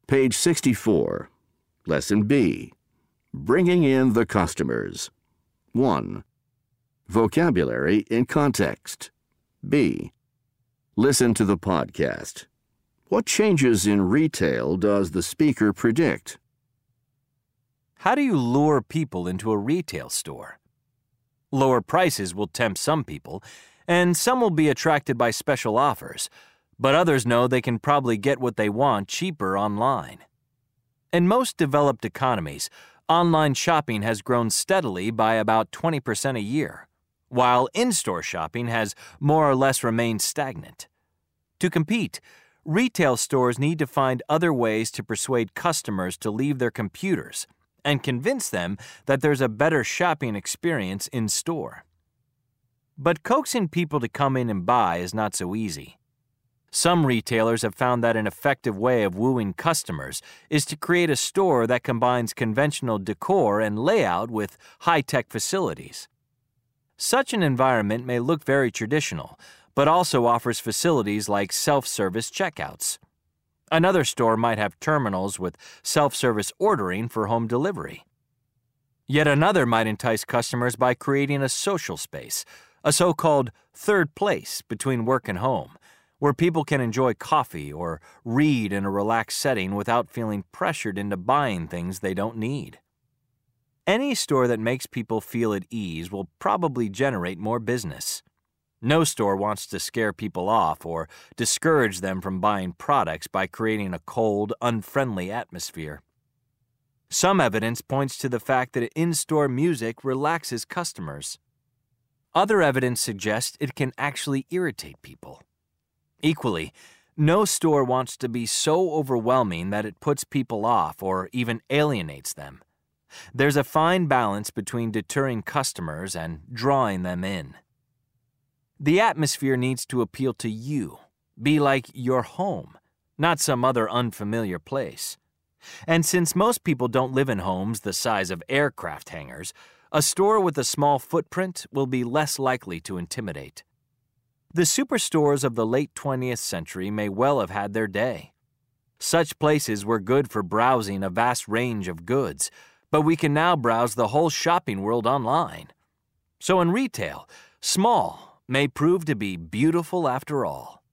Page 64. Lesson B. Bringing in the customers. 1. Vocabulary in context. B. Listen to the podcast. What changes in retail does the speaker predict? How do you lure people into a retail store? Lower prices will tempt some people, and some will be attracted by special offers, but others know they can probably get what they want cheaper online. In most developed economies, online shopping has grown steadily by about 20% a year, while in-store shopping has more or less remained stagnant. To compete, retail stores need to find other ways to persuade customers to leave their computers and convince them that there's a better shopping experience in store. But coaxing people to come in and buy is not so easy. Some retailers have found that an effective way of wooing customers is to create a store that combines conventional decor and layout with high-tech facilities. Such an environment may look very traditional, but also offers facilities like self-service checkouts. Another store might have terminals with self-service ordering for home delivery. Yet another might entice customers by creating a social space, a so-called third place between work and home, where people can enjoy coffee or read in a relaxed setting without feeling pressured into buying things they don't need. Any store that makes people feel at ease will probably generate more business. No store wants to scare people off or discourage them from buying products by creating a cold, unfriendly atmosphere. Some evidence points to the fact that in-store music relaxes customers. Other evidence suggests it can actually irritate people. Equally, no store wants to be so overwhelming that it puts people off or even alienates them. There's a fine balance between deterring customers and drawing them in. The atmosphere needs to appeal to you, be like your home, not some other unfamiliar place. And since most people don't live in homes the size of aircraft hangars, a store with a small footprint will be less likely to intimidate. The superstores of the late 20th century may well have had their day. Such places were good for browsing a vast range of goods, but we can now browse the whole shopping world online. So in retail, small may prove to be beautiful after all.